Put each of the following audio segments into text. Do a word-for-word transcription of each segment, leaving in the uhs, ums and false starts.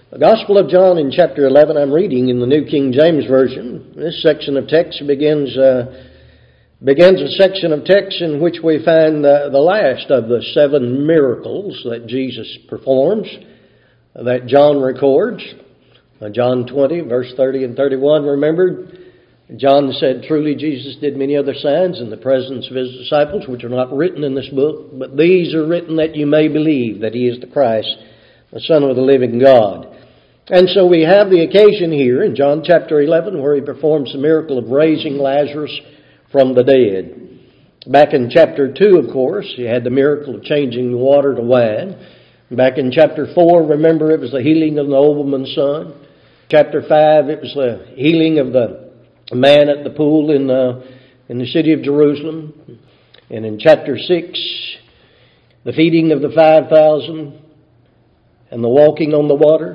The Gospel of John in chapter eleven, I'm reading in the New King James Version. This section of text begins uh, begins a section of text in which we find the, the last of the seven miracles that Jesus performs, that John records. Uh, John twenty, verse thirty and thirty-one, remember, John said, "Truly Jesus did many other signs in the presence of his disciples, which are not written in this book, but these are written that you may believe that he is the Christ, the Son of the living God." And so we have the occasion here in John chapter eleven where he performs the miracle of raising Lazarus from the dead. Back in chapter two, of course, he had the miracle of changing the water to wine. Back in chapter four, remember, it was the healing of the nobleman's son. Chapter five, it was the healing of the man at the pool in the, in the city of Jerusalem. And in chapter six, the feeding of the five thousand and the walking on the water.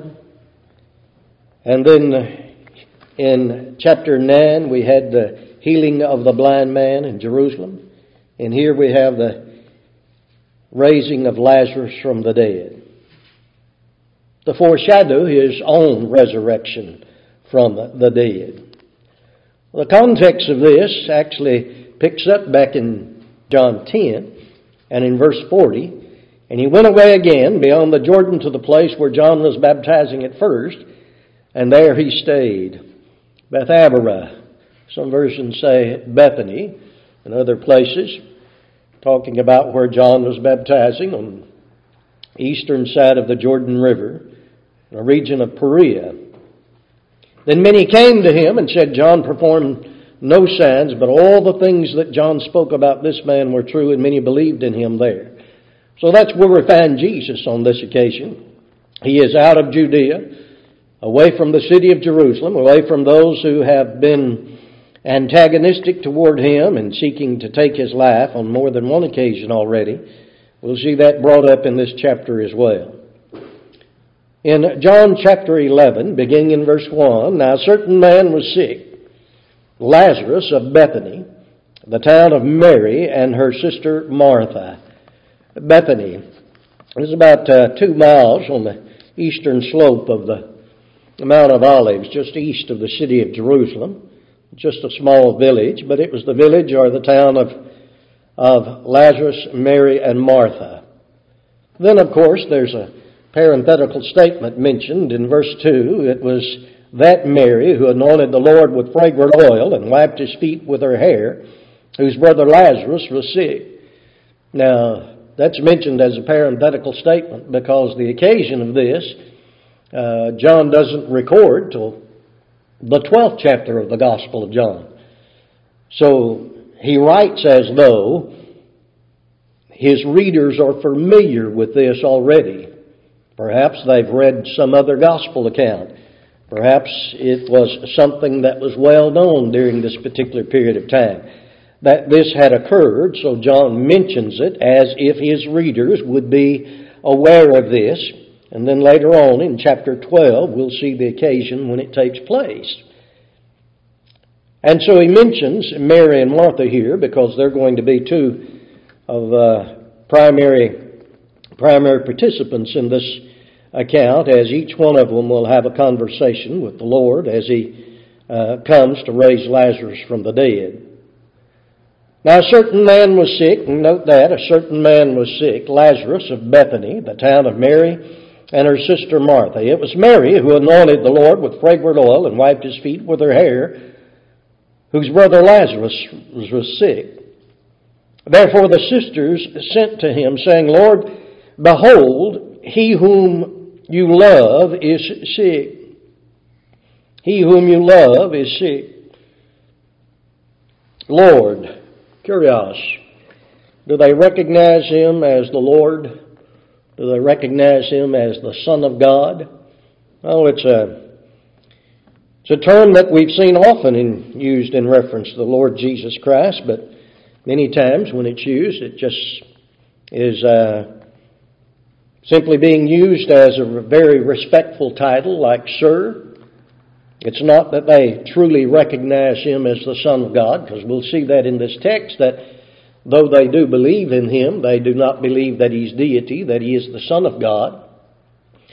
And then in chapter nine, we had the healing of the blind man in Jerusalem. And here we have the raising of Lazarus from the dead, to foreshadow his own resurrection from the dead. The context of this actually picks up back in John ten and in verse forty. "And he went away again beyond the Jordan to the place where John was baptizing at first, and there he stayed." Bethabara, some versions say Bethany, and other places talking about where John was baptizing on the eastern side of the Jordan River, in the region of Perea. "Then many came to him and said, John performed no signs, but all the things that John spoke about this man were true, and many believed in him there." So that's where we find Jesus on this occasion. He is out of Judea, away from the city of Jerusalem, away from those who have been antagonistic toward him and seeking to take his life on more than one occasion already. We'll see that brought up in this chapter as well. In John chapter eleven, beginning in verse one, "Now a certain man was sick, Lazarus of Bethany, the town of Mary and her sister Martha." Bethany is about uh, two miles on the eastern slope of the Mount of Olives, just east of the city of Jerusalem. Just a small village, but it was the village or the town of, of Lazarus, Mary, and Martha. Then, of course, there's a parenthetical statement mentioned in verse two. It was that Mary who anointed the Lord with fragrant oil and wiped his feet with her hair, whose brother Lazarus was sick. Now, that's mentioned as a parenthetical statement because the occasion of this, uh, John doesn't record till the twelfth chapter of the Gospel of John. So he writes as though his readers are familiar with this already. Perhaps they've read some other Gospel account. Perhaps it was something that was well known during this particular period of time, that this had occurred, so John mentions it as if his readers would be aware of this. And then later on in chapter twelve, we'll see the occasion when it takes place. And so he mentions Mary and Martha here because they're going to be two of uh, primary primary participants in this account, as each one of them will have a conversation with the Lord as he uh, comes to raise Lazarus from the dead. "Now a certain man was sick," and note that, a certain man was sick, Lazarus of Bethany, the town of Mary and her sister Martha. It was Mary who anointed the Lord with fragrant oil and wiped his feet with her hair, whose brother Lazarus was sick. Therefore the sisters sent to him, saying, Lord, behold, he whom you love is sick. He whom you love is sick. Lord, curious, do they recognize him as the Lord? Do they recognize him as the Son of God? Well, it's a, it's a term that we've seen often in, used in reference to the Lord Jesus Christ, but many times when it's used, it just is uh, simply being used as a very respectful title, like Sir. It's not that they truly recognize him as the Son of God, because we'll see that in this text, that though they do believe in him, they do not believe that he's deity, that he is the Son of God.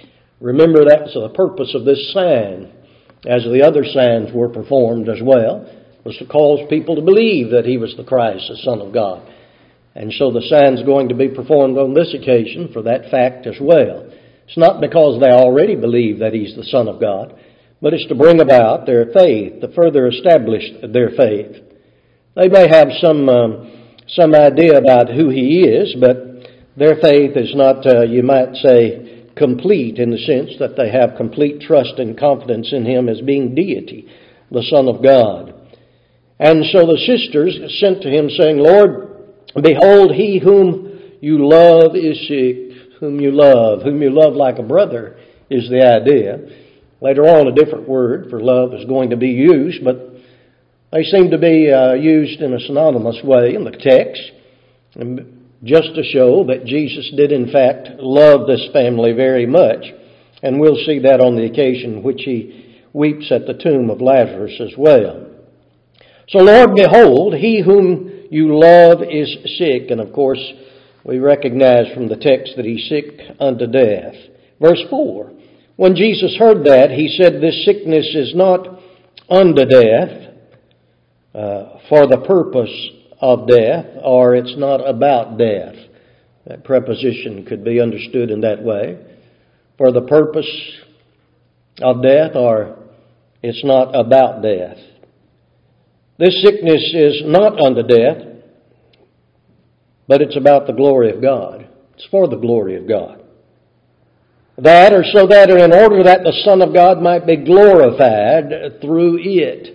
Remember, that was the purpose of this sign, as the other signs were performed as well, was to cause people to believe that he was the Christ, the Son of God. And so the sign's going to be performed on this occasion for that fact as well. It's not because they already believe that he's the Son of God, but it's to bring about their faith, to further establish their faith. They may have some um, some idea about who he is, but their faith is not, uh, you might say, complete in the sense that they have complete trust and confidence in him as being deity, the Son of God. And so the sisters sent to him saying, Lord, behold, he whom you love is sick, whom you love, whom you love like a brother is the idea. Later on, a different word for love is going to be used, but they seem to be uh, used in a synonymous way in the text, just to show that Jesus did in fact love this family very much. And we'll see that on the occasion which he weeps at the tomb of Lazarus as well. So, Lord, behold, he whom you love is sick. And of course, we recognize from the text that he's sick unto death. Verse four, when Jesus heard that, he said, this sickness is not unto death, uh, for the purpose of death, or it's not about death. That preposition could be understood in that way. For the purpose of death, or it's not about death. This sickness is not unto death, but it's about the glory of God. It's for the glory of God. That, or so that, or in order that the Son of God might be glorified through it.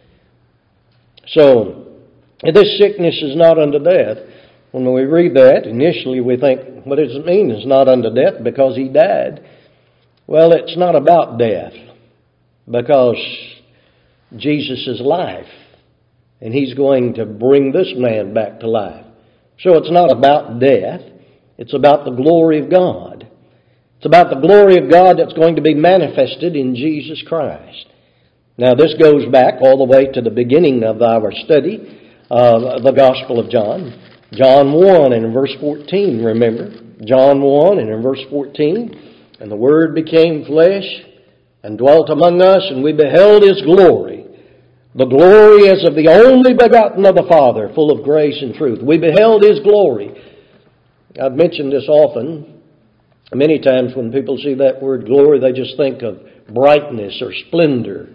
So, this sickness is not unto death. When we read that, initially we think, what does it mean it's not unto death? Because he died. Well, it's not about death, because Jesus is life, and he's going to bring this man back to life. So it's not about death. It's about the glory of God. It's about the glory of God that's going to be manifested in Jesus Christ. Now, this goes back all the way to the beginning of our study of the Gospel of John. John one and in verse fourteen, remember. John one and in verse fourteen, and the Word became flesh and dwelt among us, and we beheld his glory. The glory as of the only begotten of the Father, full of grace and truth. We beheld his glory. I've mentioned this often. Many times when people see that word glory, they just think of brightness or splendor.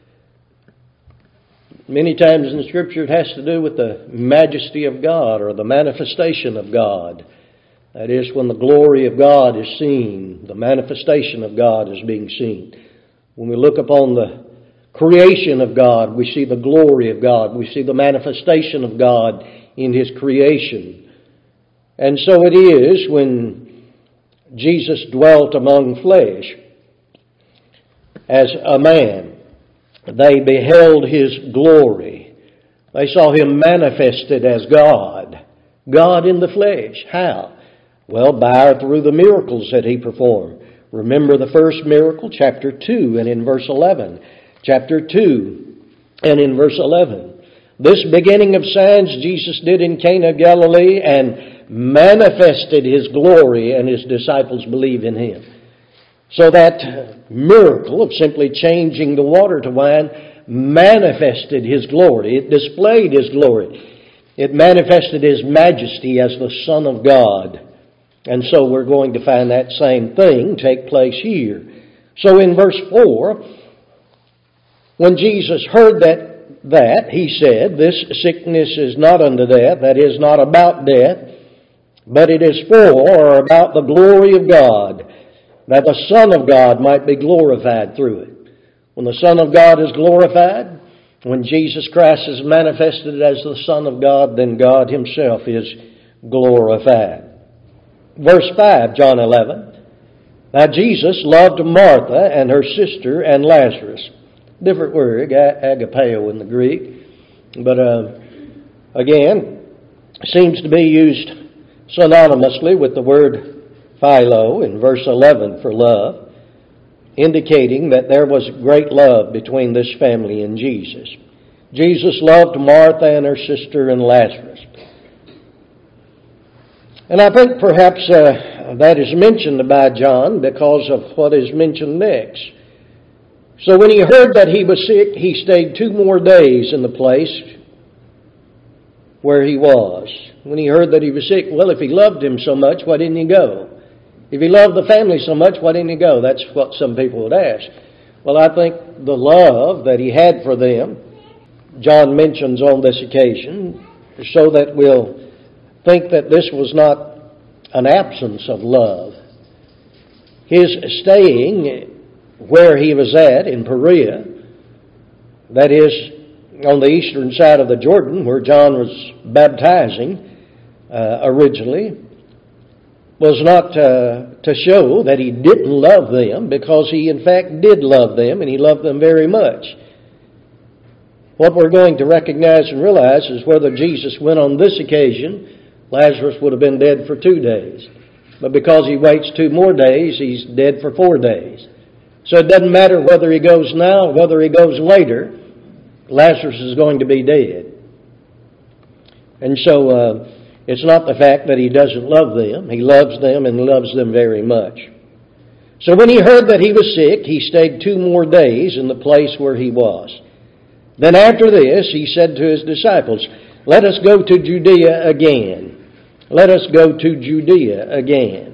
Many times in the Scripture it has to do with the majesty of God or the manifestation of God. That is, when the glory of God is seen, the manifestation of God is being seen. When we look upon the creation of God, we see the glory of God. We see the manifestation of God in his creation. And so it is when Jesus dwelt among flesh as a man. They beheld his glory. They saw him manifested as God. God in the flesh. How? Well, by or through the miracles that he performed. Remember the first miracle, chapter two and in verse eleven. Chapter two and in verse eleven. This beginning of signs Jesus did in Cana of Galilee and manifested his glory, and his disciples believe in him. So that miracle of simply changing the water to wine manifested his glory. It displayed his glory. It manifested his majesty as the Son of God. And so we're going to find that same thing take place here. So in verse four, when Jesus heard that, that he said, this sickness is not unto death, that is, not about death, but it is for or about the glory of God, that the Son of God might be glorified through it. When the Son of God is glorified, when Jesus Christ is manifested as the Son of God, then God himself is glorified. Verse five, John eleven. Now Jesus loved Martha and her sister and Lazarus. Different word, agapeo in the Greek. But uh, again, seems to be used synonymously with the word philo in verse eleven for love, indicating that there was great love between this family and Jesus. Jesus loved Martha and her sister and Lazarus. And I think perhaps uh, that is mentioned by John because of what is mentioned next. So when he heard that he was sick, he stayed two more days in the place where he was. When he heard that he was sick, well, if he loved him so much, why didn't he go? If he loved the family so much, why didn't he go? That's what some people would ask. Well, I think the love that he had for them, John mentions on this occasion, so that we'll think that this was not an absence of love. His staying where he was at in Perea, that is on the eastern side of the Jordan where John was baptizing uh, originally, was not uh, to show that he didn't love them, because he in fact did love them, and he loved them very much. What we're going to recognize and realize is whether Jesus went on this occasion, Lazarus would have been dead for two days. But because he waits two more days, he's dead for four days. So it doesn't matter whether he goes now or whether he goes later, Lazarus is going to be dead. And so uh, it's not the fact that he doesn't love them. He loves them and loves them very much. So when he heard that he was sick, he stayed two more days in the place where he was. Then after this, he said to his disciples, "Let us go to Judea again. Let us go to Judea again."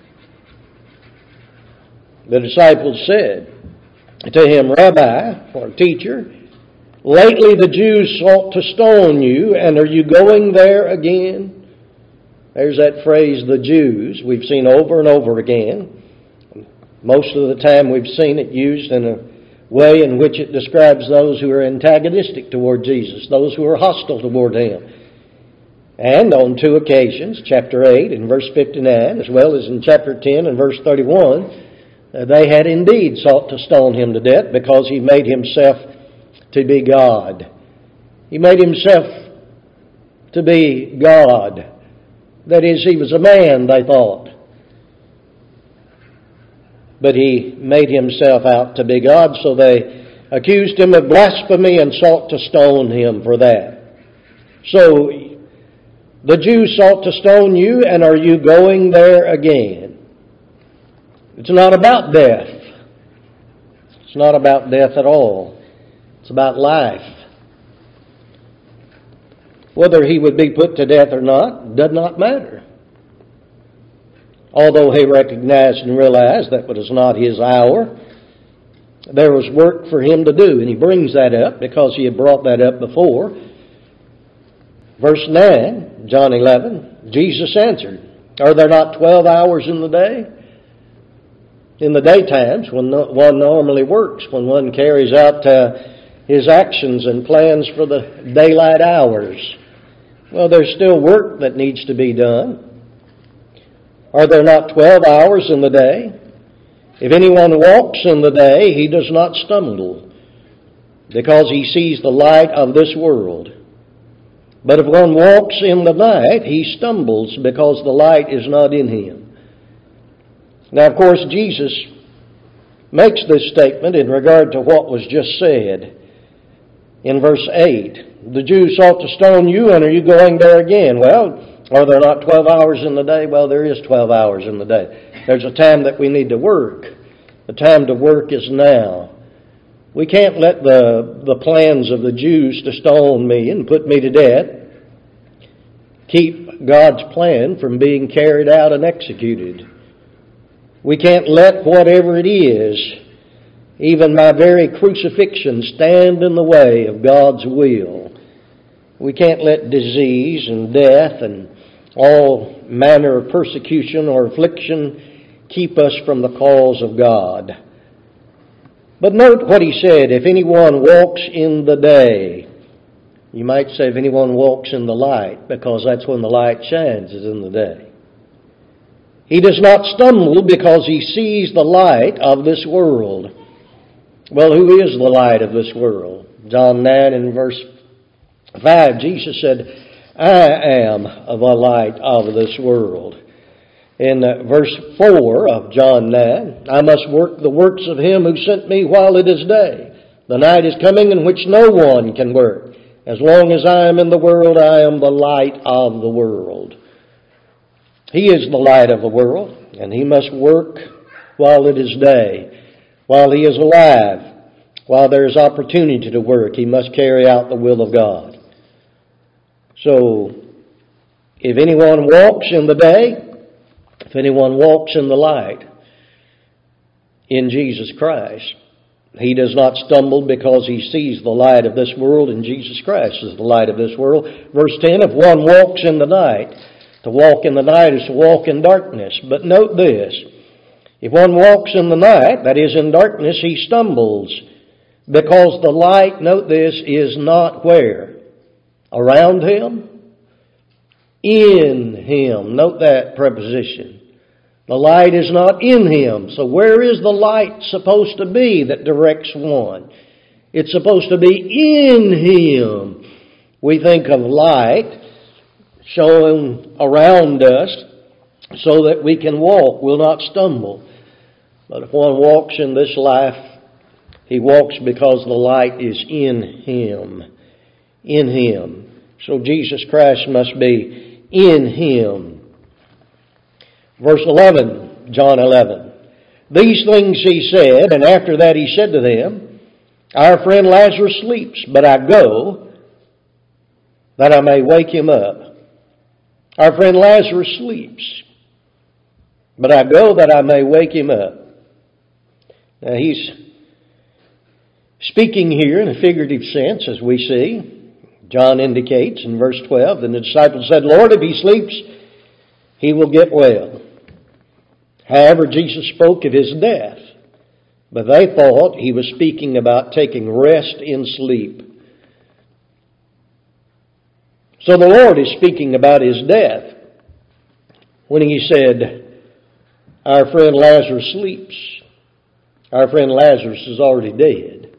The disciples said to him, "Rabbi," or teacher, "lately the Jews sought to stone you, and are you going there again?" There's that phrase, the Jews, we've seen over and over again. Most of the time we've seen it used in a way in which it describes those who are antagonistic toward Jesus, those who are hostile toward him. And on two occasions, chapter eight and verse fifty-nine, as well as in chapter ten and verse thirty-one, they had indeed sought to stone him to death because he made himself to be God. He made himself to be God. That is, he was a man, they thought. But he made himself out to be God, so they accused him of blasphemy and sought to stone him for that. So, the Jews sought to stone you, and are you going there again? It's not about death. It's not about death at all. It's about life. Whether he would be put to death or not does not matter. Although he recognized and realized that was not his hour, there was work for him to do. And he brings that up because he had brought that up before. Verse nine, John eleven, Jesus answered, "Are there not twelve hours in the day? In the daytimes, when one normally works, when one carries out uh, his actions and plans for the daylight hours. Well, there's still work that needs to be done. Are there not twelve hours in the day? If anyone walks in the day, he does not stumble, because he sees the light of this world. But if one walks in the night, he stumbles, because the light is not in him." Now, of course, Jesus makes this statement in regard to what was just said. In verse eight, "The Jews sought to stone you, and are you going there again?" Well, are there not twelve hours in the day? Well, there is twelve hours in the day. There's a time that we need to work. The time to work is now. We can't let the, the plans of the Jews to stone me and put me to death keep God's plan from being carried out and executed. We can't let whatever it is, even my very crucifixion, stand in the way of God's will. We can't let disease and death and all manner of persecution or affliction keep us from the cause of God. But note what he said, "If anyone walks in the day." You might say if anyone walks in the light, because that's when the light shines, is in the day. "He does not stumble because he sees the light of this world." Well, who is the light of this world? John nine and verse five, Jesus said, "I am the light of this world." In uh, verse four of John nine, "I must work the works of him who sent me while it is day. The night is coming in which no one can work. As long as I am in the world, I am the light of the world." He is the light of the world. and he must work while it is day, while he is alive, while there is opportunity to work. He must carry out the will of God. So, if anyone walks in the day, if anyone walks in the light, in Jesus Christ, he does not stumble because he sees the light of this world, and Jesus Christ is the light of this world. Verse ten, if one walks in the night, to walk in the night is to walk in darkness. But note this, if one walks in the night, that is in darkness, he stumbles, because the light, note this, is not where? Around him? In him. Note that preposition. The light is not in him. So where is the light supposed to be that directs one? It's supposed to be in him. We think of light showing around us so that we can walk, will not stumble. But if one walks in this life, he walks because the light is in him. In him. So Jesus Christ must be in him. Verse eleven, John eleven. These things he said, and after that he said to them, our friend Lazarus sleeps, but I go that I may wake him up. Our friend Lazarus sleeps, but I go that I may wake him up. Now he's speaking here in a figurative sense, as we see. John indicates in verse twelve, and the disciples said, Lord, if he sleeps, he will get well. However, Jesus spoke of his death, but they thought he was speaking about taking rest in sleep. So the Lord is speaking about his death when he said, our friend Lazarus sleeps. Our friend Lazarus is already dead.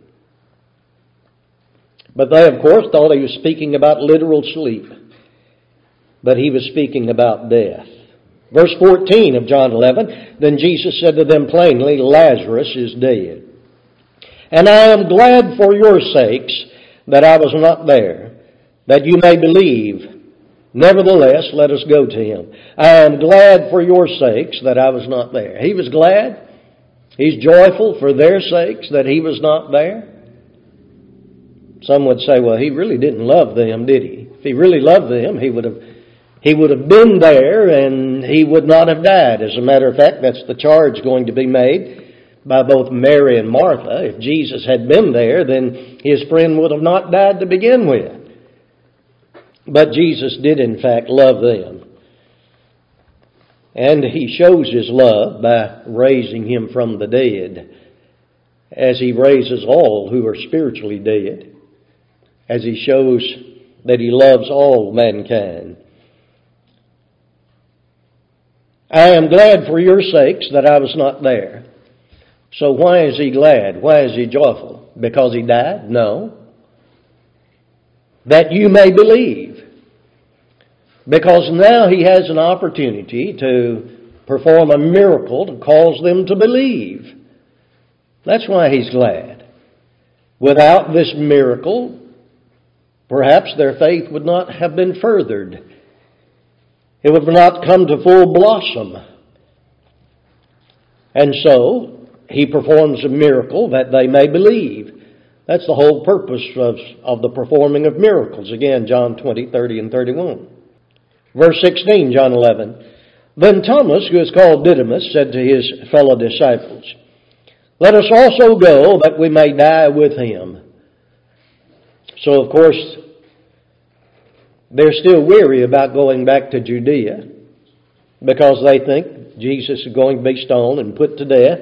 But they, of course, thought he was speaking about literal sleep. But he was speaking about death. Verse fourteen of John eleven, then Jesus said to them plainly, Lazarus is dead. And I am glad for your sakes that I was not there, that you may believe. Nevertheless, let us go to him. I am glad for your sakes that I was not there. He was glad. He's joyful for their sakes that he was not there. Some would say, well, he really didn't love them, did he? If he really loved them, he would have He would have been there and he would not have died. As a matter of fact, that's the charge going to be made by both Mary and Martha. If Jesus had been there, then his friend would have not died to begin with. But Jesus did in fact love them. And he shows his love by raising him from the dead, as he raises all who are spiritually dead, as he shows that he loves all mankind. I am glad for your sakes that I was not there. So why is he glad? Why is he joyful? Because he died? No. That you may believe. Because now he has an opportunity to perform a miracle to cause them to believe. That's why he's glad. Without this miracle, perhaps their faith would not have been furthered. It would not come to full blossom. And so, he performs a miracle that they may believe. That's the whole purpose of, of the performing of miracles. Again, John twenty, thirty, and thirty-one. Verse sixteen, John eleven. Then Thomas, who is called Didymus, said to his fellow disciples, let us also go that we may die with him. So, of course, they're still weary about going back to Judea because they think Jesus is going to be stoned and put to death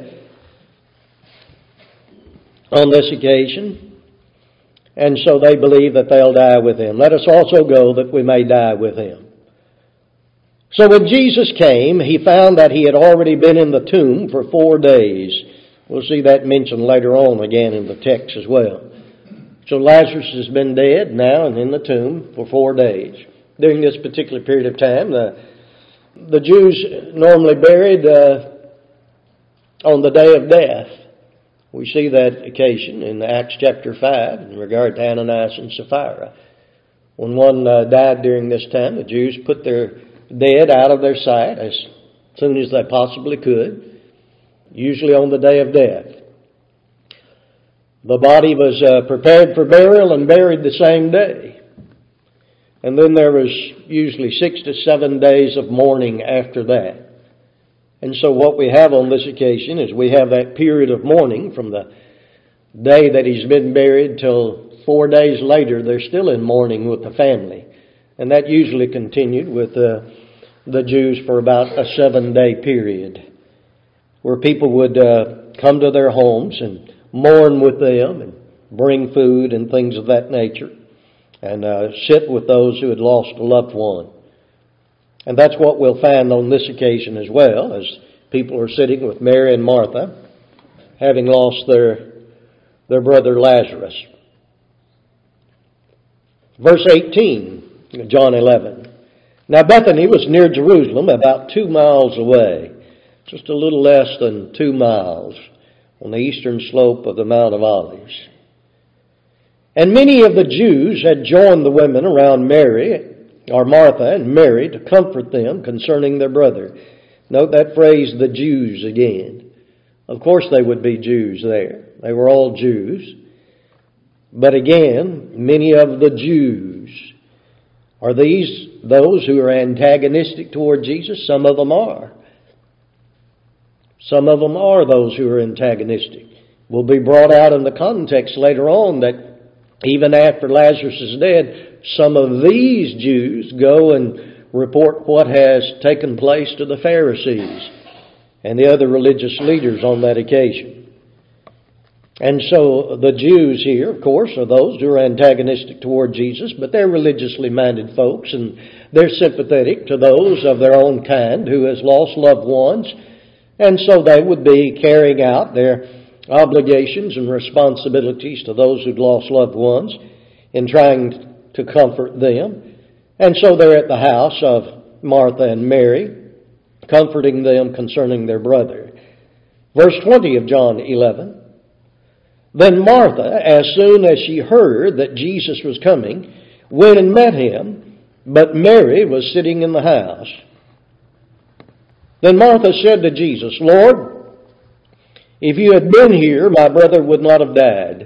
on this occasion. And so they believe that they'll die with him. Let us also go that we may die with him. So when Jesus came, he found that he had already been in the tomb for four days. We'll see that mentioned later on again in the text as well. So Lazarus has been dead now and in the tomb for four days. During this particular period of time, the, the Jews normally buried uh, on the day of death. We see that occasion in Acts chapter five in regard to Ananias and Sapphira. When one uh, died during this time, the Jews put their dead out of their sight, as as soon as they possibly could, usually on the day of death. The body was uh, prepared for burial and buried the same day. And then there was usually six to seven days of mourning after that. And so what we have on this occasion is we have that period of mourning from the day that he's been buried till four days later. They're still in mourning with the family. And that usually continued with uh, the Jews for about a seven-day period, where people would uh, come to their homes and mourn with them and bring food and things of that nature, and uh, sit with those who had lost a loved one. And that's what we'll find on this occasion as well, as people are sitting with Mary and Martha, having lost their, their brother Lazarus. Verse eighteen, John eleven. Now Bethany was near Jerusalem, about two miles away, just a little less than two miles, on the eastern slope of the Mount of Olives. And many of the Jews had joined the women around Mary, or Martha and Mary, to comfort them concerning their brother. Note that phrase, the Jews, again. Of course they would be Jews there. They were all Jews. But again, many of the Jews. Are these those who are antagonistic toward Jesus? Some of them are. Some of them are those who are antagonistic. Will be brought out in the context later on that even after Lazarus is dead, some of these Jews go and report what has taken place to the Pharisees and the other religious leaders on that occasion. And so the Jews here, of course, are those who are antagonistic toward Jesus, but they're religiously minded folks, and they're sympathetic to those of their own kind who has lost loved ones. And so they would be carrying out their obligations and responsibilities to those who'd lost loved ones in trying to comfort them. And so they're at the house of Martha and Mary, comforting them concerning their brother. Verse twenty of John eleven. Then Martha, as soon as she heard that Jesus was coming, went and met him, but Mary was sitting in the house. Then Martha said to Jesus, Lord, if you had been here, my brother would not have died.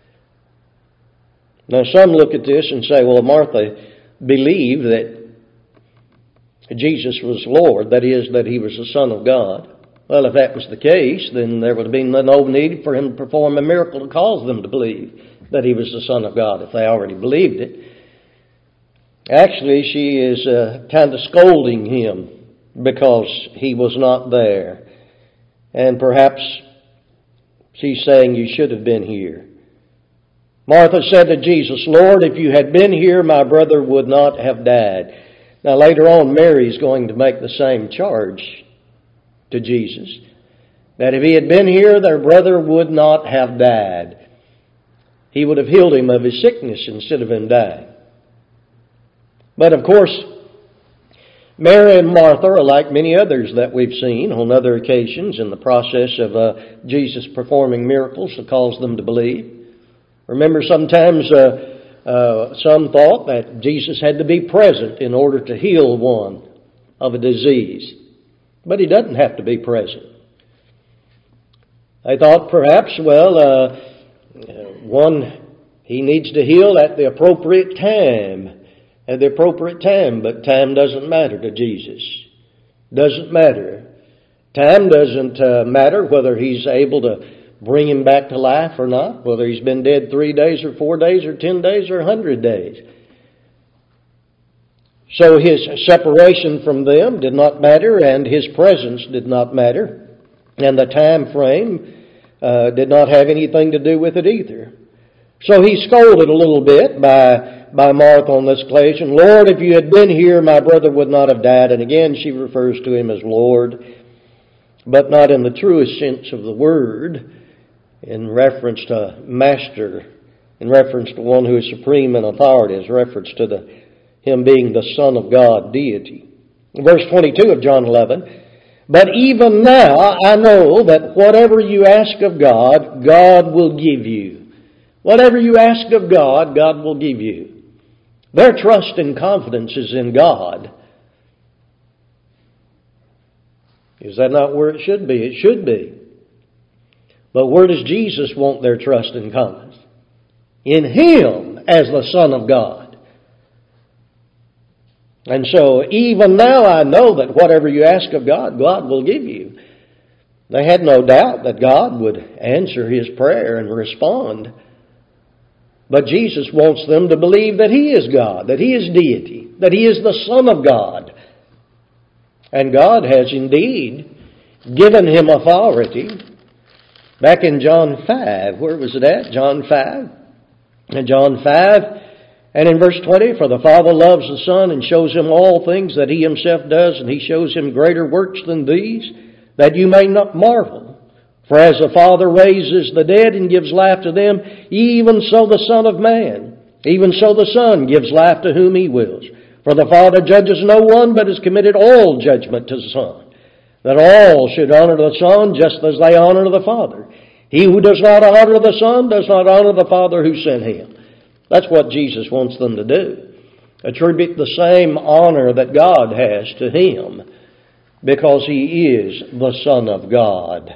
Now some look at this and say, well, Martha believed that Jesus was Lord, that is, that he was the Son of God. Well, if that was the case, then there would have been no need for him to perform a miracle to cause them to believe that he was the Son of God, if they already believed it. Actually, she is uh, kind of scolding him because he was not there. And perhaps she's saying, you should have been here. Martha said to Jesus, Lord, if you had been here, my brother would not have died. Now later on, Mary's going to make the same charge to Jesus, that if he had been here, their brother would not have died. He would have healed him of his sickness instead of him dying. But of course, Mary and Martha are like many others that we've seen on other occasions in the process of uh, Jesus performing miracles to cause them to believe. Remember, sometimes uh, uh, some thought that Jesus had to be present in order to heal one of a disease. But he doesn't have to be present. They thought perhaps, well, uh, one, he needs to heal at the appropriate time. At the appropriate time, but time doesn't matter to Jesus. Doesn't matter. Time doesn't uh, matter whether he's able to bring him back to life or not, whether he's been dead three days or four days or ten days or a hundred days. So his separation from them did not matter, and his presence did not matter, and the time frame uh, did not have anything to do with it either. So he scolded a little bit by by Martha on this occasion. Lord, if you had been here, my brother would not have died. And again, she refers to him as Lord, but not in the truest sense of the word, in reference to master, in reference to one who is supreme in authority, as reference to the him being the Son of God, deity. Verse twenty-two of John eleven, but even now I know that whatever you ask of God, God will give you. Whatever you ask of God, God will give you. Their trust and confidence is in God. Is that not where it should be? It should be. But where does Jesus want their trust and confidence? In Him as the Son of God. And so even now I know that whatever you ask of God, God will give you. They had no doubt that God would answer his prayer and respond. But Jesus wants them to believe that He is God, that He is deity, that He is the Son of God. And God has indeed given Him authority. Back in John five, where was it at? John five. In John five, and in verse twenty, for the Father loves the Son and shows Him all things that He Himself does, and He shows Him greater works than these, that you may not marvel. For as the Father raises the dead and gives life to them, even so the Son of Man, even so the Son gives life to whom He wills. For the Father judges no one, but has committed all judgment to the Son, that all should honor the Son just as they honor the Father. He who does not honor the Son does not honor the Father who sent Him. That's what Jesus wants them to do. Attribute the same honor that God has to Him, because He is the Son of God.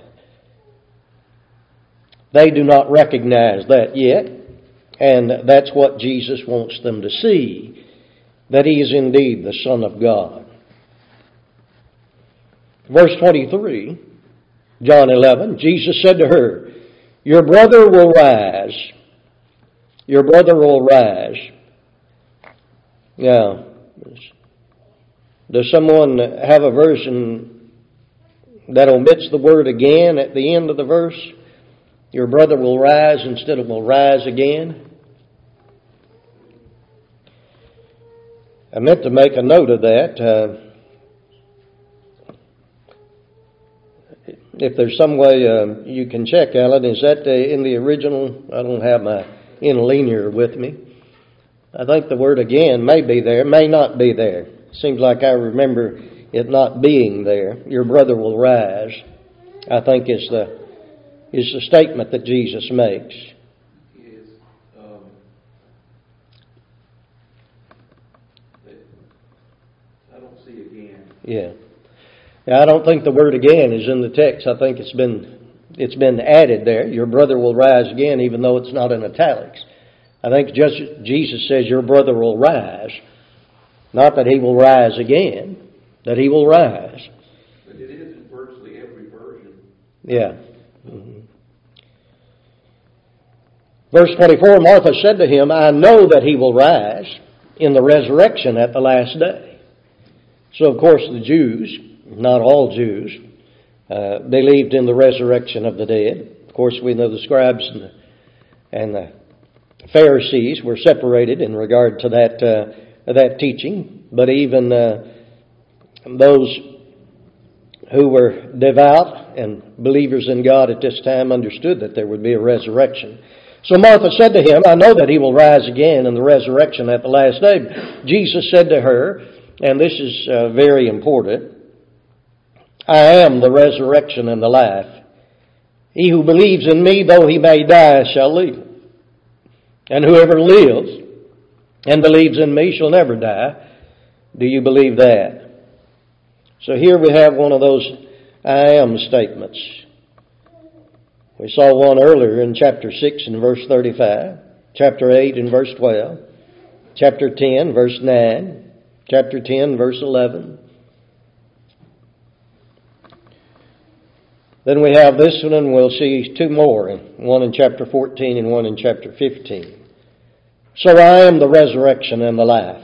They do not recognize that yet, and that's what Jesus wants them to see, that He is indeed the Son of God. Verse twenty-three, John eleven, Jesus said to her, your brother will rise. Your brother will rise. Now, does someone have a version that omits the word again at the end of the verse? Your brother will rise instead of will rise again? I meant to make a note of that. Uh, if there's some way uh, you can check, Alan, is that uh, in the original? I don't have my interlinear with me. I think the word again may be there, may not be there. Seems like I remember it not being there. Your brother will rise, I think is the is the statement that Jesus makes. Is, um, I don't see again. Yeah. Now, I don't think the word again is in the text. I think it's been it's been added there. Your brother will rise again, even though it's not in italics. I think just Jesus says your brother will rise. Not that he will rise again, that he will rise. But it is in virtually every version. Yeah. Mm-hmm. Verse twenty-four, Martha said to him, I know that he will rise in the resurrection at the last day. So, of course, the Jews, not all Jews, uh, believed in the resurrection of the dead. Of course, we know the scribes and the, and the Pharisees were separated in regard to that uh, that teaching, but even uh, those who were devout and believers in God at this time understood that there would be a resurrection. So Martha said to him, I know that he will rise again in the resurrection at the last day. Jesus said to her, and this is uh, very important, I am the resurrection and the life. He who believes in me, though he may die, shall live. And whoever lives and believes in me shall never die. Do you believe that? So here we have one of those I am statements. We saw one earlier in chapter six and verse thirty-five, chapter eight and verse twelve, chapter ten, verse nine, chapter ten, verse eleven. Then we have this one, and we'll see two more, one in chapter fourteen and one in chapter fifteen. So I am the resurrection and the life.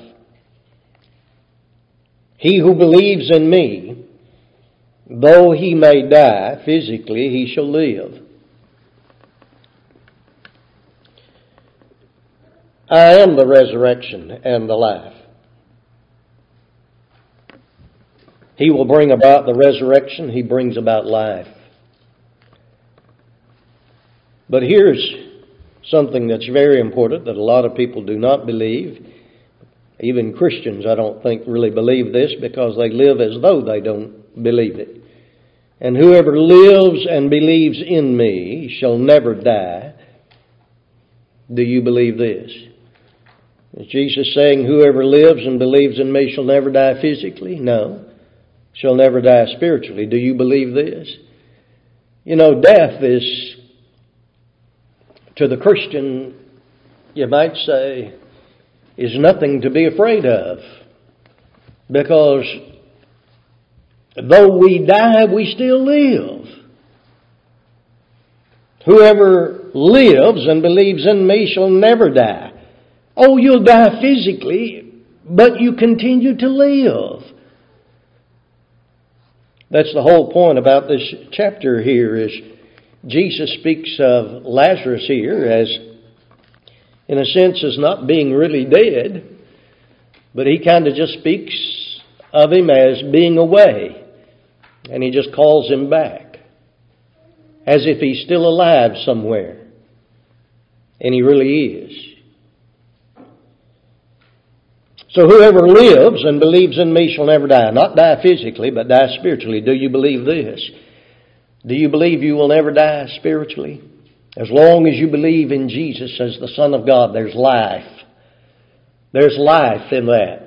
He who believes in me, though he may die physically, he shall live. I am the resurrection and the life. He will bring about the resurrection. He brings about life. But here's something that's very important that a lot of people do not believe. Even Christians, I don't think, really believe this because they live as though they don't believe it. And whoever lives and believes in me shall never die. Do you believe this? Is Jesus saying whoever lives and believes in me shall never die physically? No. shall never die spiritually. Do you believe this? You know, death is, to the Christian, you might say, is nothing to be afraid of. Because though we die, we still live. Whoever lives and believes in me shall never die. Oh, you'll die physically, but you continue to live. That's the whole point about this chapter here, is Jesus speaks of Lazarus here as, in a sense, as not being really dead, but he kind of just speaks of him as being away, and he just calls him back, as if he's still alive somewhere, and he really is. So whoever lives and believes in me shall never die. Not die physically, but die spiritually. Do you believe this? Do you believe you will never die spiritually? As long as you believe in Jesus as the Son of God, there's life. There's life in that.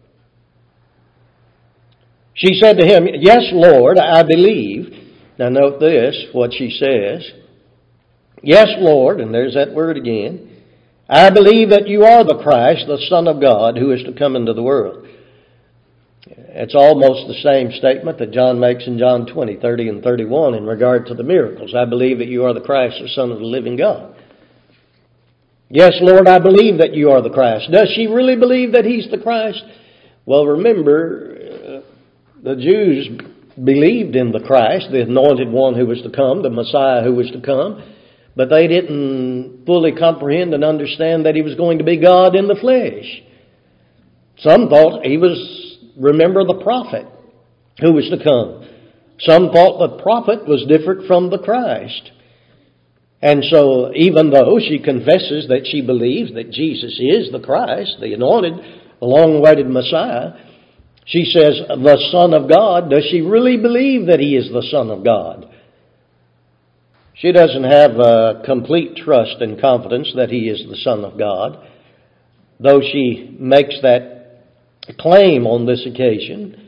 She said to him, "Yes, Lord, I believe." Now note this, what she says. "Yes, Lord," and there's that word again. "I believe that you are the Christ, the Son of God, who is to come into the world." It's almost the same statement that John makes in John twenty, thirty and thirty-one in regard to the miracles. "I believe that you are the Christ, the Son of the living God." "Yes, Lord, I believe that you are the Christ." Does she really believe that he's the Christ? Well, remember, uh, the Jews believed in the Christ, the anointed one who was to come, the Messiah who was to come. But they didn't fully comprehend and understand that he was going to be God in the flesh. Some thought he was, remember, the prophet who was to come. Some thought the prophet was different from the Christ. And so even though she confesses that she believes that Jesus is the Christ, the anointed, the long-awaited Messiah, she says, the Son of God. Does she really believe that he is the Son of God? She doesn't have a complete trust and confidence that he is the Son of God, though she makes that claim on this occasion.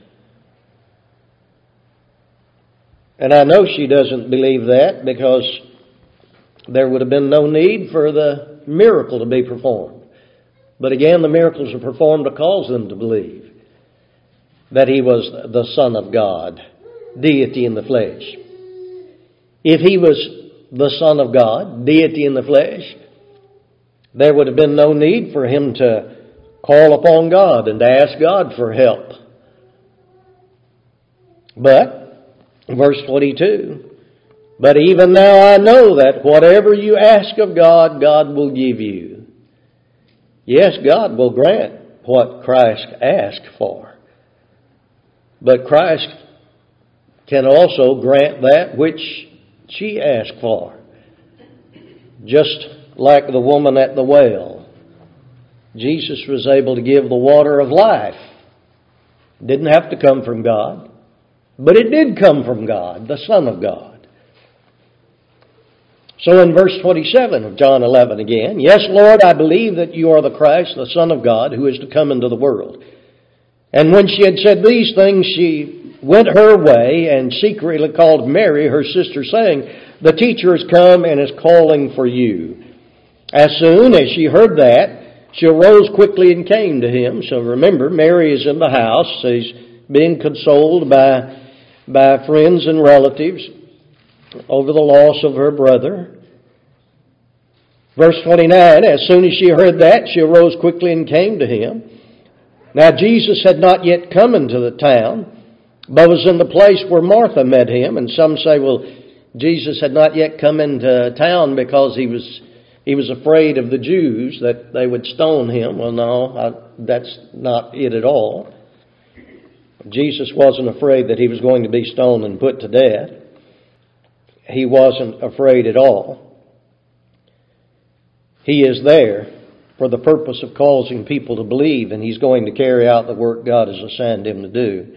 And I know she doesn't believe that because there would have been no need for the miracle to be performed. But again, the miracles are performed to cause them to believe that he was the Son of God, deity in the flesh. If he was the Son of God, deity in the flesh, there would have been no need for him to call upon God and to ask God for help. But, verse twenty-two, "But even now I know that whatever you ask of God, God will give you." Yes, God will grant what Christ asked for. But Christ can also grant that which she asked for. Just like the woman at the well, Jesus was able to give the water of life. It didn't have to come from God, but it did come from God, the Son of God. So in verse twenty-seven of John eleven again, "Yes, Lord, I believe that you are the Christ, the Son of God, who is to come into the world." And when she had said these things, she went her way and secretly called Mary, her sister, saying, "The teacher has come and is calling for you." As soon as she heard that, she arose quickly and came to him. So remember, Mary is in the house. She's being consoled by, by friends and relatives over the loss of her brother. Verse twenty-nine, "As soon as she heard that, she arose quickly and came to him. Now Jesus had not yet come into the town, but was in the place where Martha met him." And some say, well, Jesus had not yet come into town because he was he was afraid of the Jews, that they would stone him. Well, no, I, that's not it at all. Jesus wasn't afraid that he was going to be stoned and put to death. He wasn't afraid at all. He is there for the purpose of causing people to believe, and he's going to carry out the work God has assigned him to do.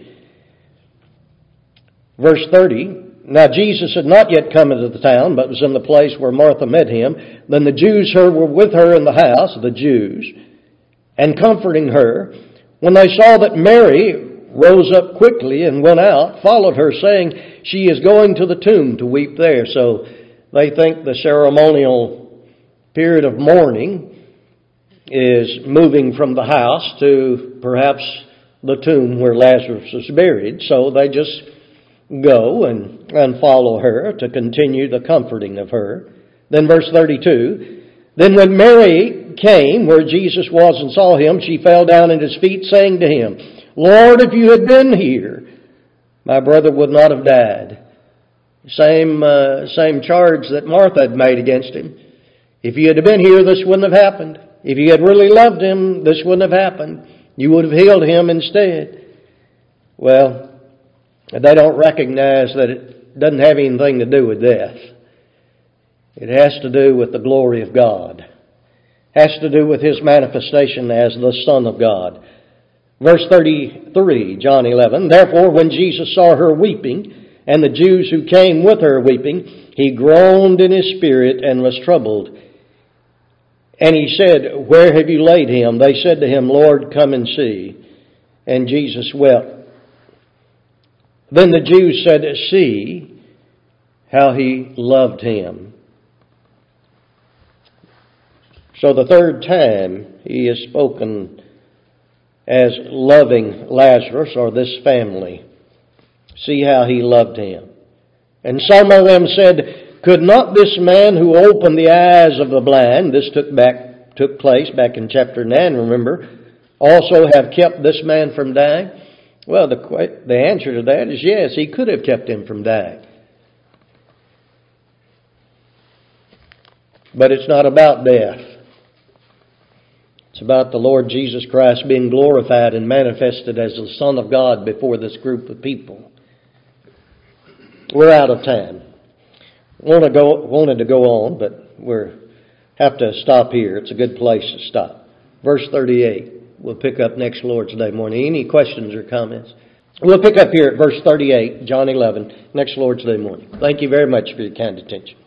Verse thirty, "Now Jesus had not yet come into the town, but was in the place where Martha met him. Then the Jews who were with her in the house," the Jews, "and comforting her, when they saw that Mary rose up quickly and went out, followed her, saying, she is going to the tomb to weep there. So they think the ceremonial period of mourning is moving from the house to perhaps the tomb where Lazarus was buried. So they just go and, and follow her to continue the comforting of her. Then verse thirty-two, then when Mary came where Jesus was and saw him, she fell down at his feet, saying to him, Lord, if you had been here, my brother would not have died. Same, uh, same charge that Martha had made against him. If you had been here, this wouldn't have happened. If you had really loved him, this wouldn't have happened. You would have healed him instead. Well, they don't recognize that it doesn't have anything to do with death. It has to do with the glory of God. It has to do with His manifestation as the Son of God. Verse thirty-three, John eleven, therefore when Jesus saw her weeping, and the Jews who came with her weeping, He groaned in His spirit and was troubled. And He said, where have you laid him? They said to Him, Lord, come and see. And Jesus wept. Then the Jews said, see how He loved him. So the third time He is spoken as loving Lazarus or this family. See how He loved him. And some of them said, could not this man who opened the eyes of the blind, this took back took place back in chapter nine, remember, also have kept this man from dying? Well, the, the answer to that is yes, He could have kept him from dying. But it's not about death. It's about the Lord Jesus Christ being glorified and manifested as the Son of God before this group of people. We're out of time. Want to go, wanted to go on, but we have to stop here. It's a good place to stop. Verse thirty-eight. We'll pick up next Lord's Day morning. Any questions or comments? We'll pick up here at verse thirty-eight, John eleven, next Lord's Day morning. Thank you very much for your kind attention.